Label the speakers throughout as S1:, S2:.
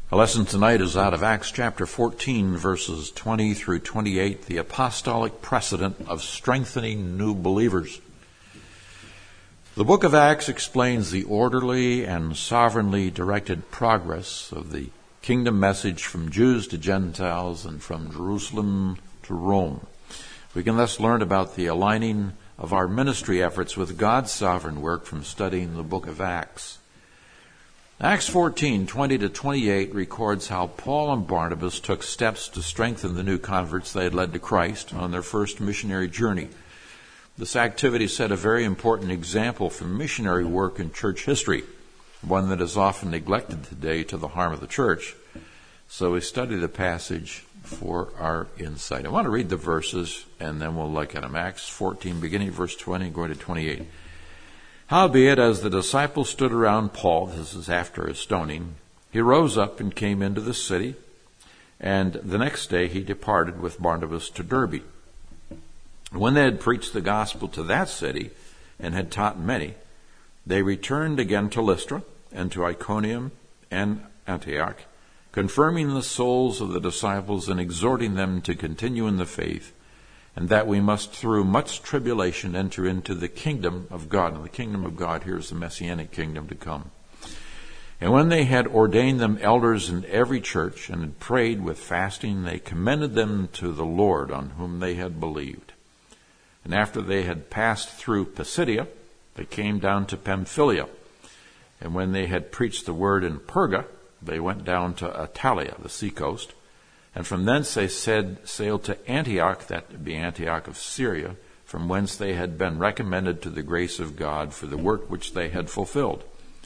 S1: Our lesson tonight is out of Acts chapter 14, verses 20 through 28, the apostolic precedent of strengthening new believers. The book of Acts explains the orderly and sovereignly directed progress of the kingdom message from Jews to Gentiles and from Jerusalem to Rome. We can thus learn about the aligning of our ministry efforts with God's sovereign work from studying the book of Acts. Acts 14, 20 to 28 records how Paul and Barnabas took steps to strengthen the new converts they had led to Christ on their first missionary journey. This activity set a very important example for missionary work in church history, one that is often neglected today to the harm of the church. So we study the passage for our insight. I want to read the verses and then we'll look at them. Acts 14, beginning verse 20, going to 28. Howbeit, as the disciples stood around Paul, this is after his stoning, he rose up and came into the city, and the next day he departed with Barnabas to Derbe. When they had preached the gospel to that city and had taught many, they returned again to Lystra and to Iconium and Antioch, confirming the souls of the disciples and exhorting them to continue in the faith, and that we must through much tribulation enter into the kingdom of God. And the kingdom of God here is the Messianic kingdom to come. And when they had ordained them elders in every church and had prayed with fasting, they commended them to the Lord on whom they had believed. And after they had passed through Pisidia, they came down to Pamphylia. And when they had preached the word in Perga, they went down to Attalia, the seacoast. And from thence they sailed to Antioch, that would be Antioch of Syria, from whence they had been recommended to the grace of God for the work which they had fulfilled.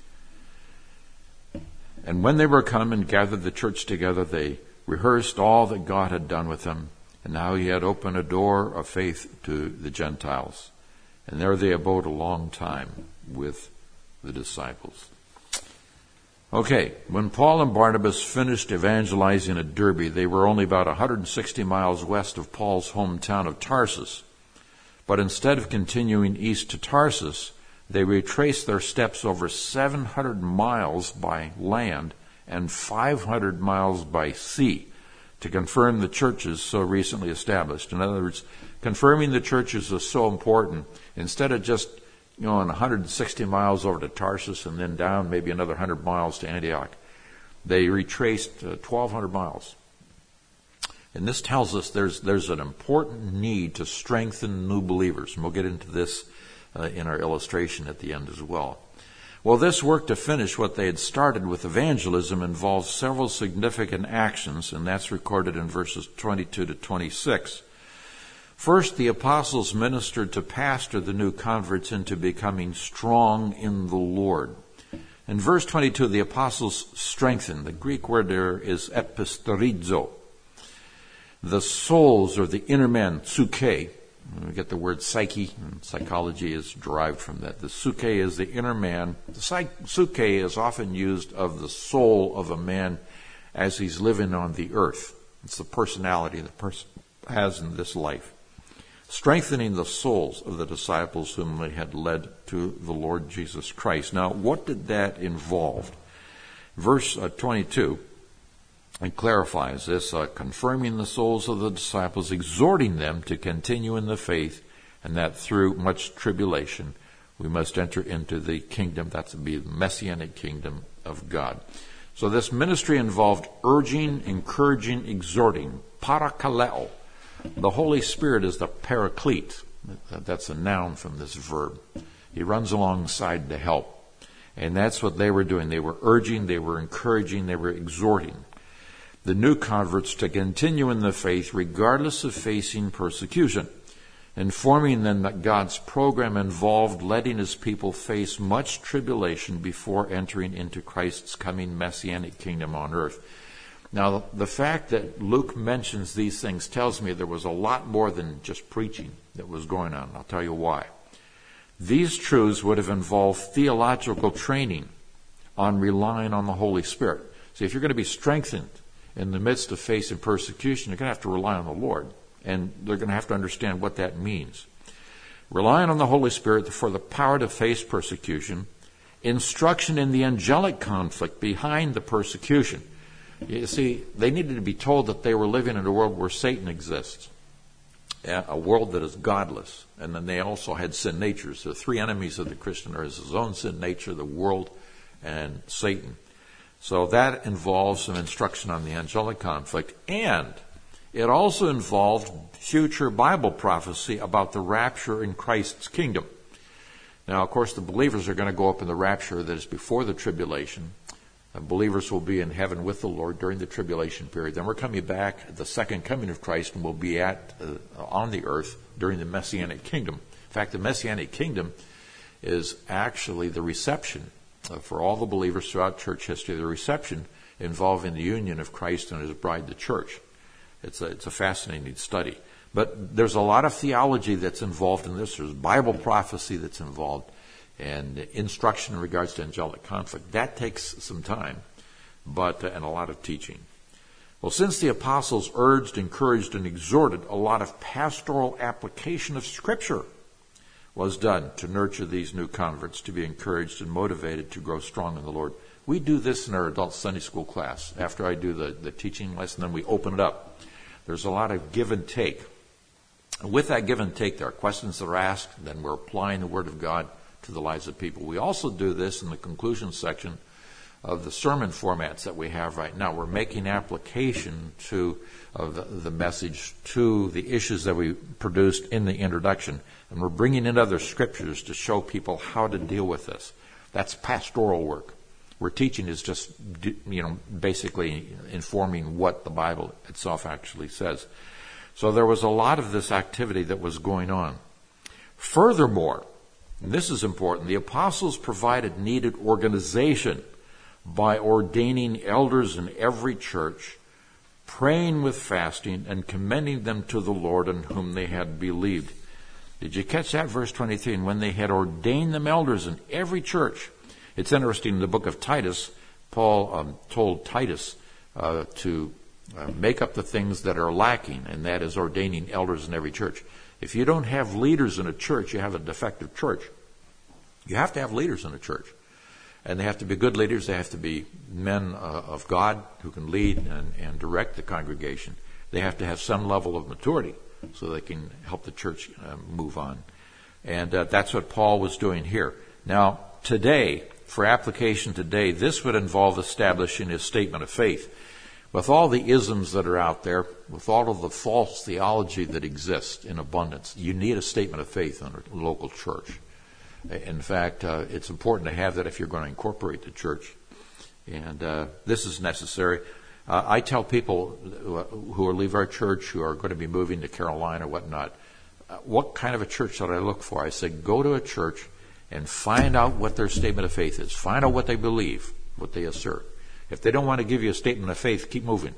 S1: And when they were come and gathered the church together, they rehearsed all that God had done with them, and how he had opened a door of faith to the Gentiles. And there they abode a long time with the disciples. Okay, when Paul and Barnabas finished evangelizing at Derbe, they were only about 160 miles west of Paul's hometown of Tarsus. But instead of continuing east to Tarsus, they retraced their steps over 700 miles by land and 500 miles by sea to confirm the churches so recently established. In other words, confirming the churches is so important. Instead of just on 160 miles over to Tarsus and then down maybe another 100 miles to Antioch, they retraced 1,200 miles. And this tells us there's an important need to strengthen new believers. And we'll get into this in our illustration at the end as well. Well, this work to finish what they had started with evangelism involves several significant actions, and that's recorded in verses 22 to 26. First, the apostles ministered to pastor the new converts into becoming strong in the Lord. In verse 22, the apostles strengthened. The Greek word there is episterizo. The souls, or the inner man, psyche. We get the word psyche, and psychology is derived from that. The psyche is the inner man. The psyche is often used of the soul of a man as he's living on the earth. It's the personality the person has in this life. Strengthening the souls of the disciples whom they had led to the Lord Jesus Christ. Now, what did that involve? Verse 22, it clarifies this, confirming the souls of the disciples, exhorting them to continue in the faith, and that through much tribulation we must enter into the kingdom, that's to be the Messianic kingdom of God. So this ministry involved urging, encouraging, exhorting, parakaleo. The Holy Spirit is the paraclete. That's a noun from this verb. He runs alongside to help. And that's what they were doing. They were urging, they were encouraging, they were exhorting the new converts to continue in the faith regardless of facing persecution, informing them that God's program involved letting his people face much tribulation before entering into Christ's coming Messianic kingdom on earth. Now, the fact that Luke mentions these things tells me there was a lot more than just preaching that was going on. I'll tell you why. These truths would have involved theological training on relying on the Holy Spirit. See, if you're going to be strengthened in the midst of facing persecution, you're going to have to rely on the Lord. And they're going to have to understand what that means. Relying on the Holy Spirit for the power to face persecution, instruction in the angelic conflict behind the persecution. You see, they needed to be told that they were living in a world where Satan exists, a world that is godless. And then they also had sin natures. The three enemies of the Christian are his own sin nature, the world, and Satan. So that involves some instruction on the angelic conflict, and it also involved future Bible prophecy about the rapture in Christ's kingdom. Now, of course, the believers are going to go up in the rapture that is before the tribulation. Believers will be in heaven with the Lord during the tribulation period. Then we're coming back at the second coming of Christ, and we'll be on the earth during the Messianic kingdom. In fact, the Messianic kingdom is actually the reception for all the believers throughout church history, the reception involving the union of Christ and his bride, the church. It's a fascinating study. But there's a lot of theology that's involved in this. There's Bible prophecy that's involved, and instruction in regards to angelic conflict. That takes some time, and a lot of teaching. Well, since the apostles urged, encouraged, and exhorted, a lot of pastoral application of Scripture was done to nurture these new converts to be encouraged and motivated to grow strong in the Lord. We do this in our adult Sunday school class. After I do the teaching lesson, then we open it up. There's a lot of give and take. And with that give and take, there are questions that are asked, then we're applying the Word of God to the lives of people. We also do this in the conclusion section of the sermon formats that we have right now. We're making application of the message to the issues that we produced in the introduction, and we're bringing in other scriptures to show people how to deal with this. That's pastoral work. Where teaching is just, basically informing what the Bible itself actually says. So there was a lot of this activity that was going on. Furthermore, and this is important, the apostles provided needed organization by ordaining elders in every church, praying with fasting, and commending them to the Lord in whom they had believed. Did you catch that? Verse 23, and when they had ordained them elders in every church. It's interesting, in the book of Titus, Paul told Titus to make up the things that are lacking, and that is ordaining elders in every church. If you don't have leaders in a church, you have a defective church. You have to have leaders in a church. And they have to be good leaders. They have to be men of God who can lead and direct the congregation. They have to have some level of maturity so they can help the church move on. And that's what Paul was doing here. Now, today, for application today, this would involve establishing a statement of faith. With all the isms that are out there, with all of the false theology that exists in abundance, you need a statement of faith in a local church. In fact, it's important to have that if you're going to incorporate the church. And this is necessary. I tell people who will leave our church, who are going to be moving to Carolina or whatnot, what kind of a church should I look for? I say, go to a church and find out what their statement of faith is. Find out what they believe, what they assert. If they don't want to give you a statement of faith, keep moving.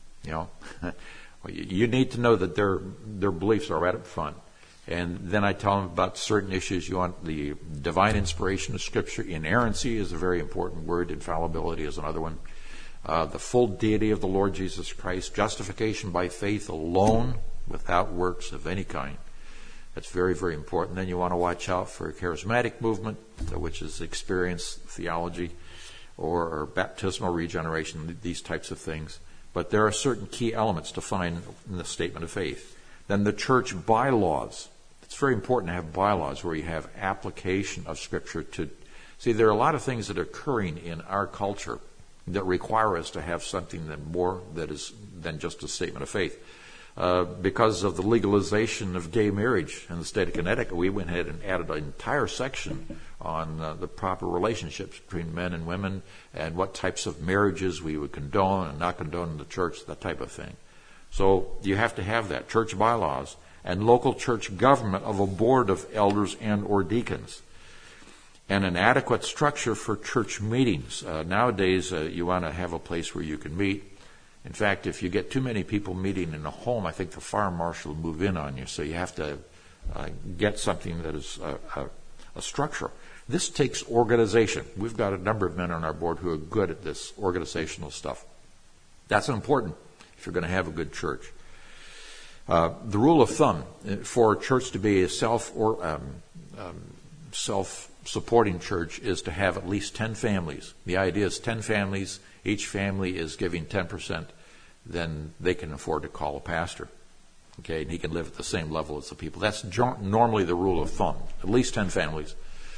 S1: You need to know that their beliefs are right up front. And then I tell them about certain issues. You want the divine inspiration of Scripture. Inerrancy is a very important word. Infallibility is another one. The full deity of the Lord Jesus Christ. Justification by faith alone, without works of any kind. That's very, very important. Then you want to watch out for a charismatic movement, which is experience theology, or baptismal regeneration, these types of things. But there are certain key elements to find in the statement of faith. Then the church bylaws. It's very important to have bylaws where you have application of Scripture to... See, there are a lot of things that are occurring in our culture that require us to have something that is than just a statement of faith. Because of the legalization of gay marriage in the state of Connecticut, we went ahead and added an entire section on the proper relationships between men and women and what types of marriages we would condone and not condone in the church, that type of thing. So you have to have that, church bylaws, and local church government of a board of elders and or deacons, and an adequate structure for church meetings. Nowadays, you want to have a place where you can meet. In fact, if you get too many people meeting in a home, I think the fire marshal will move in on you. So you have to get something that is a structure. This takes organization. We've got a number of men on our board who are good at this organizational stuff. That's important if you're going to have a good church. The rule of thumb for a church to be a self-supporting church is to have at least 10 families. The idea is 10 families, each family is giving 10%, then they can afford to call a pastor. Okay, and he can live at the same level as the people. That's normally the rule of thumb. At least 10 families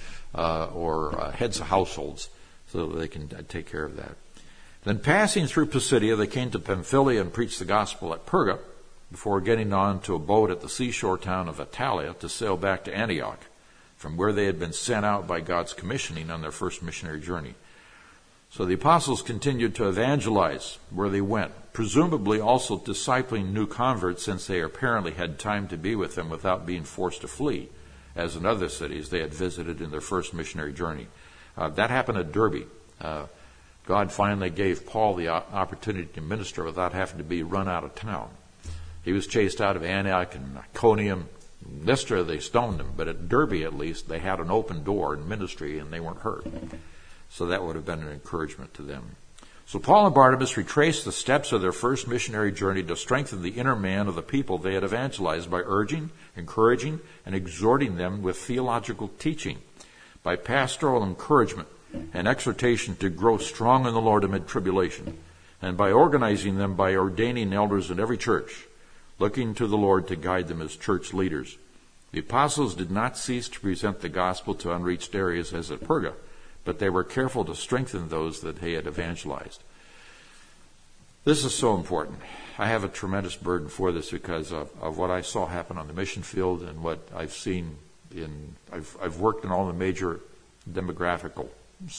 S1: or heads of households, so that they can take care of that. Then passing through Pisidia, they came to Pamphylia and preached the gospel at Perga, before getting on to a boat at the seashore town of Attalia to sail back to Antioch, from where they had been sent out by God's commissioning on their first missionary journey. So the apostles continued to evangelize where they went, presumably also discipling new converts, since they apparently had time to be with them without being forced to flee, as in other cities they had visited in their first missionary journey. That happened at Derbe. God finally gave Paul the opportunity to minister without having to be run out of town. He was chased out of Antioch and Iconium. Lystra, they stoned him, but at Derbe at least they had an open door in ministry and they weren't hurt. So that would have been an encouragement to them. So Paul and Barnabas retraced the steps of their first missionary journey to strengthen the inner man of the people they had evangelized by urging, encouraging, and exhorting them with theological teaching, by pastoral encouragement and exhortation to grow strong in the Lord amid tribulation, and by organizing them by ordaining elders in every church, looking to the Lord to guide them as church leaders. The apostles did not cease to present the gospel to unreached areas as at Perga, but they were careful to strengthen those that they had evangelized. This is so important. I have a tremendous burden for this because of what I saw happen on the mission field and what I've seen I've worked in all the major demographical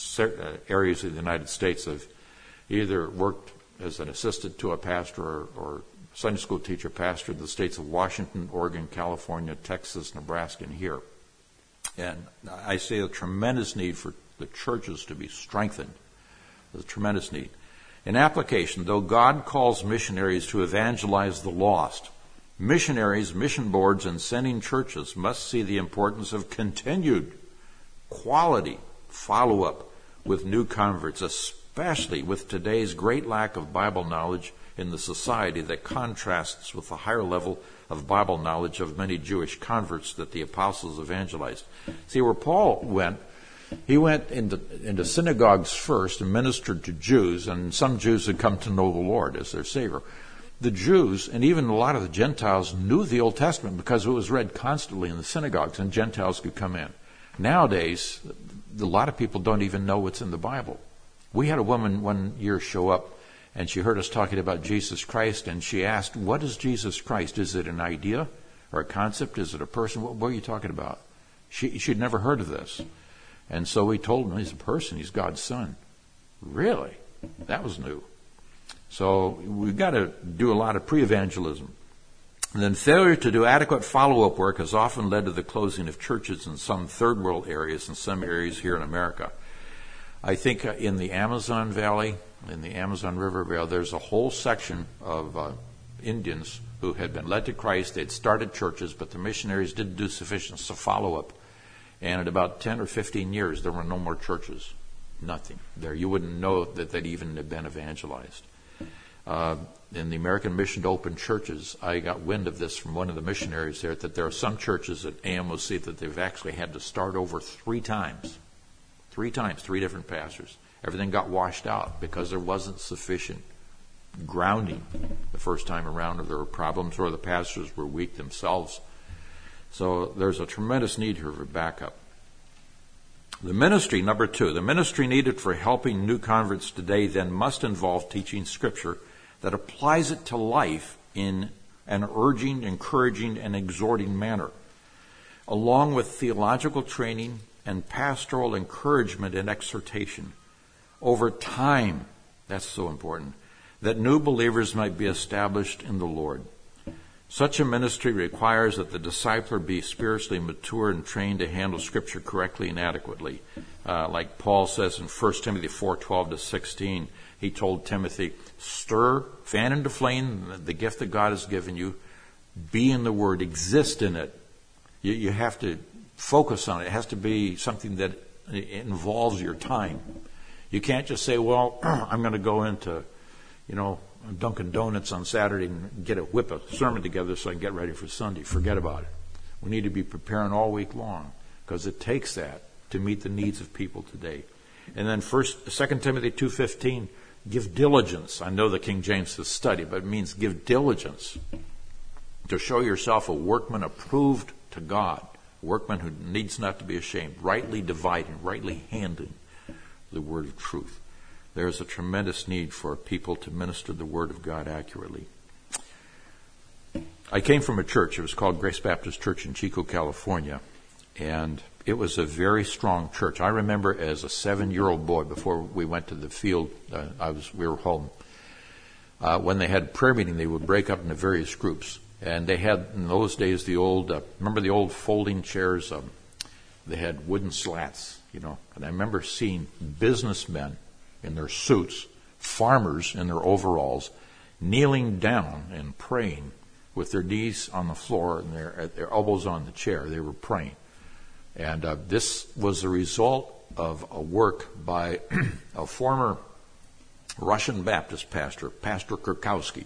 S1: areas of the United States. I've either worked as an assistant to a pastor or Sunday school teacher, pastor in the states of Washington, Oregon, California, Texas, Nebraska, and here. And I see a tremendous need for the churches to be strengthened. There's a tremendous need. In application, though God calls missionaries to evangelize the lost, missionaries, mission boards, and sending churches must see the importance of continued quality follow-up with new converts, especially with today's great lack of Bible knowledge in the society that contrasts with the higher level of Bible knowledge of many Jewish converts that the apostles evangelized. See, where Paul went, he went into synagogues first and ministered to Jews, and some Jews had come to know the Lord as their Savior. The Jews, and even a lot of the Gentiles, knew the Old Testament because it was read constantly in the synagogues, and Gentiles could come in. Nowadays, a lot of people don't even know what's in the Bible. We had a woman one year show up, and she heard us talking about Jesus Christ, and she asked, "What is Jesus Christ? Is it an idea or a concept? Is it a person? What are you talking about?" She'd never heard of this. And so we told him, he's a person, he's God's son. Really? That was new. So we've got to do a lot of pre-evangelism. And then failure to do adequate follow-up work has often led to the closing of churches in some third world areas and some areas here in America. I think in the Amazon Valley, in the Amazon River Valley, there's a whole section of Indians who had been led to Christ. They'd started churches, but the missionaries didn't do sufficient follow-up. And in about 10 or 15 years, there were no more churches. Nothing there. You wouldn't know that they'd even have been evangelized. In the American Mission to Open Churches, I got wind of this from one of the missionaries there, that there are some churches at AMOC that they've actually had to start over 3 times. 3 times, 3 different pastors. Everything got washed out because there wasn't sufficient grounding the first time around, or there were problems, or the pastors were weak themselves. So there's a tremendous need here for backup. The ministry, number 2, the ministry needed for helping new converts today then must involve teaching Scripture that applies it to life in an urging, encouraging, and exhorting manner, along with theological training and pastoral encouragement and exhortation. Over time, that's so important, that new believers might be established in the Lord. Such a ministry requires that the discipler be spiritually mature and trained to handle Scripture correctly and adequately. Like Paul says in 1 Timothy 4:12-16, he told Timothy, fan into flame the gift that God has given you, be in the Word, exist in it. You have to focus on it. It has to be something that involves your time. You can't just say, well, I'm going to go into, Dunkin' Donuts on Saturday and whip a sermon together so I can get ready for Sunday. Forget about it. We need to be preparing all week long. because it takes that to meet the needs of people today. And then 2 Timothy 2:15, give diligence. I know the King James says study, but it means give diligence to show yourself a workman approved to God, a workman who needs not to be ashamed, rightly dividing, rightly handling the word of truth. There's a tremendous need for people to minister the word of God accurately. I came from a church. It was called Grace Baptist Church in Chico, California, and it was a very strong church. I remember as a 7-year-old boy, before we went to the field, we were home. When they had prayer meeting, they would break up into various groups, and they had in those days remember the old folding chairs? They had wooden slats, And I remember seeing businessmen in their suits, farmers in their overalls, kneeling down and praying with their knees on the floor and their elbows on the chair. They were praying. And this was the result of a work by a former Russian Baptist pastor, Pastor Kurkowski.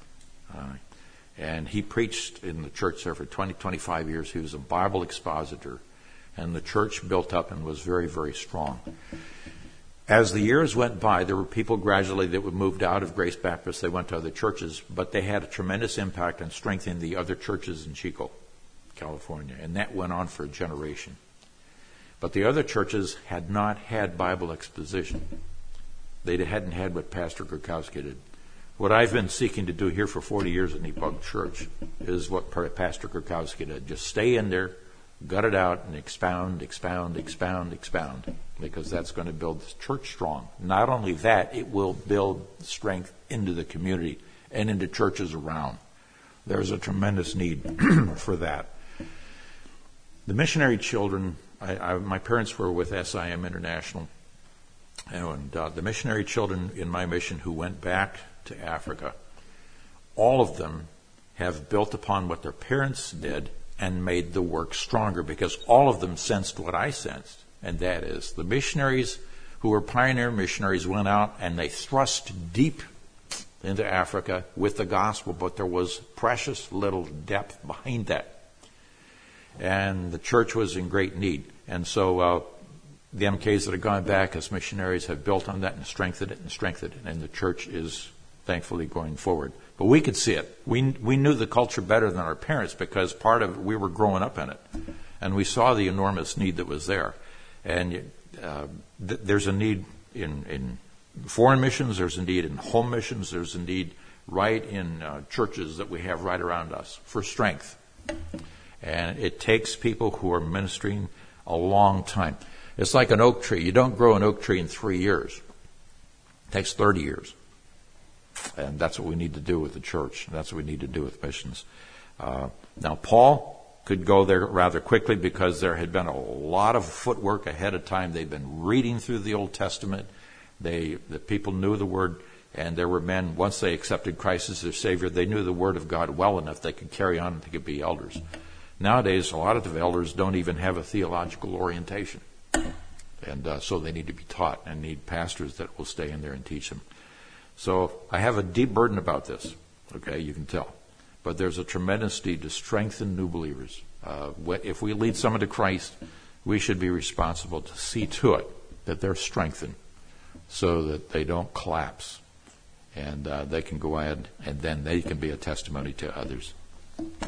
S1: And he preached in the church there for 25 years. He was a Bible expositor. And the church built up and was very, very strong. As the years went by, there were people gradually that would moved out of Grace Baptist. They went to other churches, but they had a tremendous impact on strengthening the other churches in Chico, California. And that went on for a generation. But the other churches had not had Bible exposition. They hadn't had what Pastor Kurkowski did. What I've been seeking to do here for 40 years at Nepog Church is what Pastor Kurkowski did. Just stay in there, gut it out, and expound, because that's going to build the church strong. Not only that, it will build strength into the community and into churches around. There's a tremendous need for that. The missionary children, my parents were with SIM International, and the missionary children in my mission who went back to Africa, all of them have built upon what their parents did and made the work stronger, because all of them sensed what I sensed, and that is the missionaries who were pioneer missionaries went out and they thrust deep into Africa with the gospel, but there was precious little depth behind that. And the church was in great need. And so the MKs that have gone back as missionaries have built on that and strengthened it, and the church is thankfully going forward. But we could see it. We knew the culture better than our parents, because part of it, we were growing up in it. And we saw the enormous need that was there. And there's a need in foreign missions, there's a need in home missions, there's a need right in churches that we have right around us for strength. And it takes people who are ministering a long time. It's like an oak tree. You don't grow an oak tree in 3 years. It takes 30 years. And that's what we need to do with the church. That's what we need to do with missions. Now, Paul could go there rather quickly because there had been a lot of footwork ahead of time. They'd been reading through the Old Testament. The people knew the Word, and there were men, once they accepted Christ as their Savior, they knew the Word of God well enough they could carry on and they could be elders. Nowadays, a lot of the elders don't even have a theological orientation. And so they need to be taught and need pastors that will stay in there and teach them. So I have a deep burden about this, okay, you can tell. But there's a tremendous need to strengthen new believers. If we lead someone to Christ, we should be responsible to see to it that they're strengthened so that they don't collapse. And they can go ahead and then they can be a testimony to others.